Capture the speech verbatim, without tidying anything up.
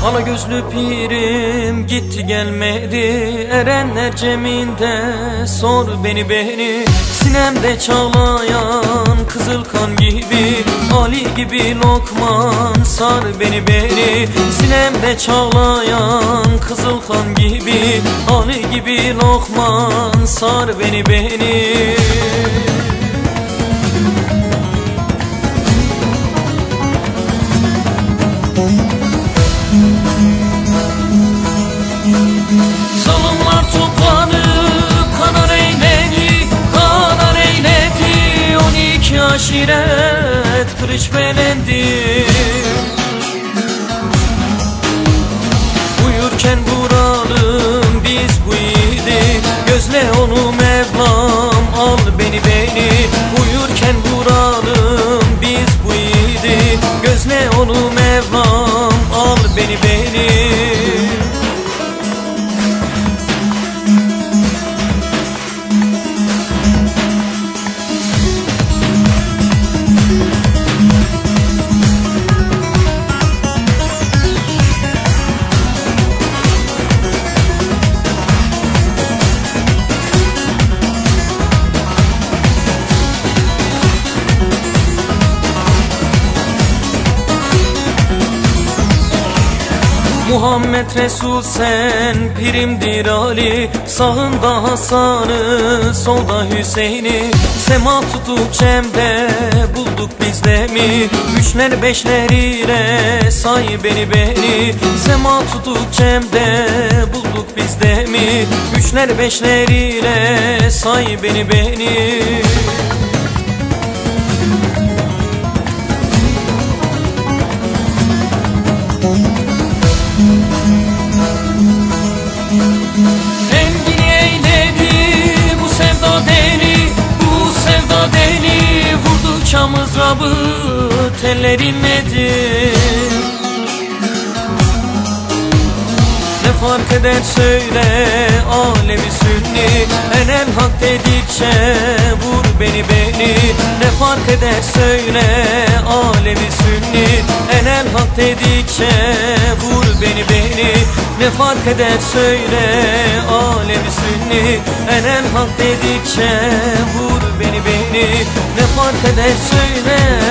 Ala gözlü pirim gitti gelmedi, erenler ceminde sor beni beni. Sinemde çağlayan kızıl kan gibi, Ali gibi Lokman sar beni beni. Sinemde çağlayan kızıl kan gibi, Ali gibi Lokman sar beni beni. Salımlar toplanıp kanar eyledi, kanar eyledi on iki aşiret kılıç belendi. Uyurken vuralım biz bu yiğidi, gözle onu Mevlam al beni beni. Uyurken vuralım biz bu yiğidi, gözle onu Mevlam al beni beni. Muhammed Resul sen pirimdir Ali, sağında Hasan'ı solda Hüseyin'i. Sema tutup cemde bulduk biz de mi, üçler beşler ile say beni beni. Sema tutup cemde bulduk biz de mi, üçler beşler ile say beni beni. Rengini eyledi bu sevda deli, bu sevda deli. Vurdukça mızrabı teller inledi. Ne fark eder söyle alemi sünni, enel hak dedikçe vur beni beni. Ne fark eder söyle alemi sünni, enel hak dedikçe vur beni beni. Ne fark eder söyle alemi sünni, enel hak dedikçe vur beni beni. Ne fark eder söyle